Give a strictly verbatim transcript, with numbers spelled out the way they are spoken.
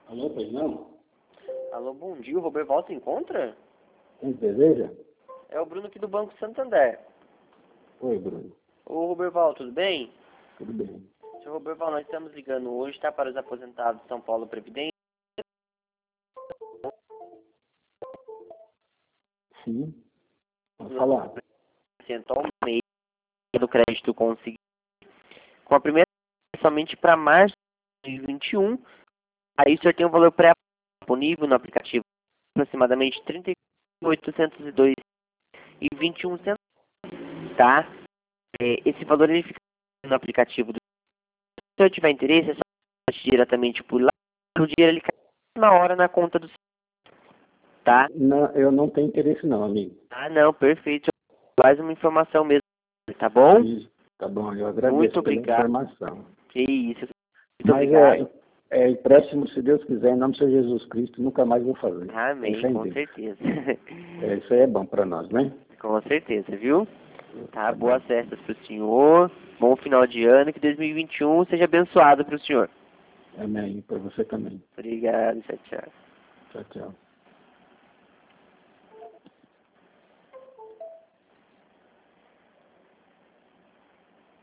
Alô, pois não? Alô, bom dia. O Roberval se encontra? Quem deseja? É o Bruno aqui do Banco Santander. Oi, Bruno. Ô, Roberval, tudo bem? Tudo bem? Seu Roberval, nós estamos ligando hoje, tá, para os aposentados de São Paulo Previdência. Sim. Pode falar. Ao mês do crédito conseguido. Com a primeira somente para março de dois mil e vinte e um. Aí o senhor tem um valor pré disponível no aplicativo, aproximadamente trinta e oitocentos e dois e vinte e um centavos, tá? É, esse valor ele fica no aplicativo. Do... Se o senhor tiver interesse, é só ir diretamente por lá. O dinheiro ele cai na hora na conta do senhor, tá? Não, eu não tenho interesse não, amigo. Ah, não, perfeito. Mais uma informação mesmo, tá bom? Isso. Tá bom, eu agradeço Muito pela obrigado. informação. Que isso. Muito Mas obrigado. é, é empréstimo, se Deus quiser, em nome do Senhor Jesus Cristo, nunca mais vou fazer. Amém, Tem fé em com Deus. certeza. É, isso aí é bom para nós, né? Com certeza, viu? Tá, boas festas pro senhor. Bom final de ano. Que dois mil e vinte e um seja abençoado pro senhor. Amém. Para você também. Obrigado, tchau, tchau. Tchau, tchau.